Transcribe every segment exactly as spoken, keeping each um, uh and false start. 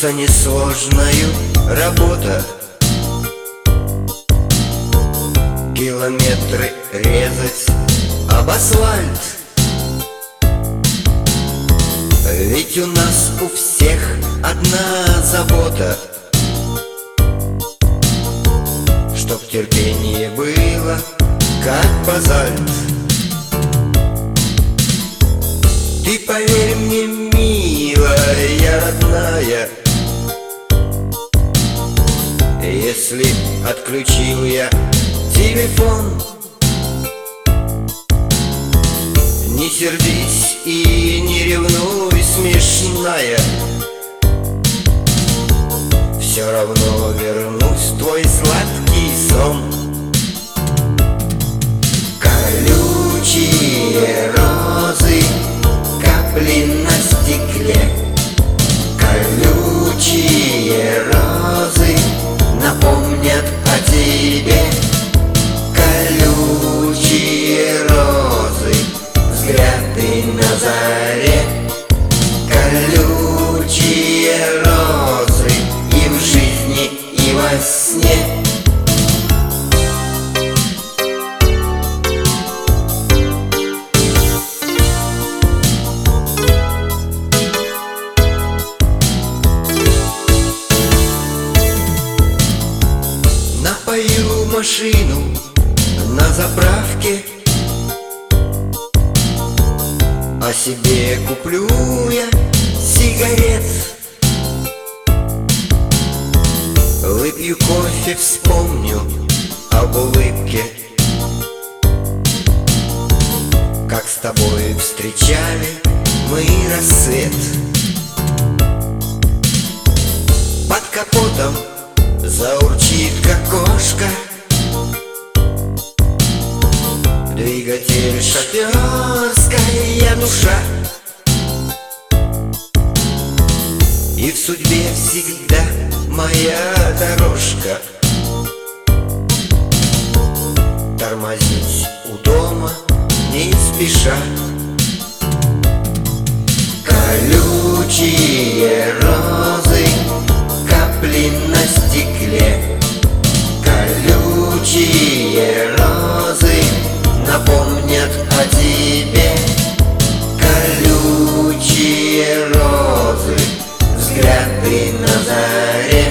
кажется несложною работа. Километры резать об асфальт. Ведь у нас у всех одна забота, чтоб терпение было, как базальт. Ты поверь мне, милая, родная, если отключил я телефон, не сердись и не ревнуй, смешная, все равно вернусь в твой сладкий сон. Колючие розы, капли на стекле, колючие розы напомнят о тебе. Колючие розы, взгляды на заре, колючие розы и в жизни, и во сне. Напою машину на заправке, а себе куплю я сигарет. Выпью кофе, вспомню об улыбке, как с тобой встречали мы рассвет. Под капотом заурчит, как кошка, двигатель шоферская душа. И в судьбе всегда моя дорожка. Тормозить у дома не спеша. Колючие розы, капли на стекле, колючие розы напомнят о тебе. Колючие розы, взгляды на заре,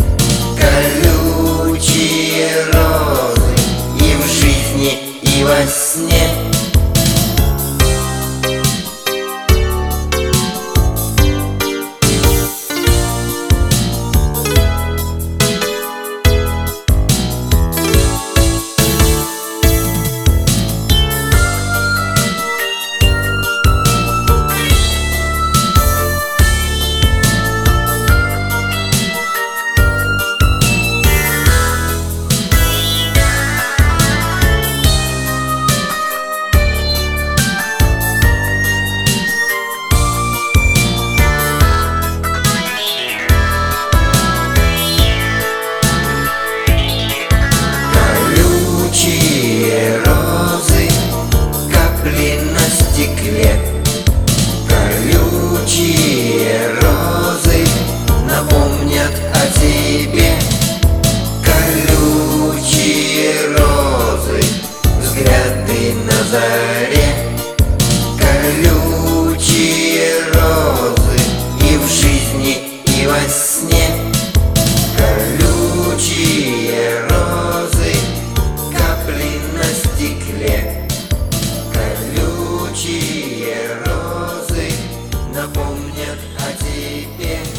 колючие розы и в жизни, и во сне. Колючие розы напомнят о тебе. Колючие розы, взгляды на заре, колючие розы и в жизни, и во сне. Колючие розы, капли на стекле, колючие розы напомнят о тебе.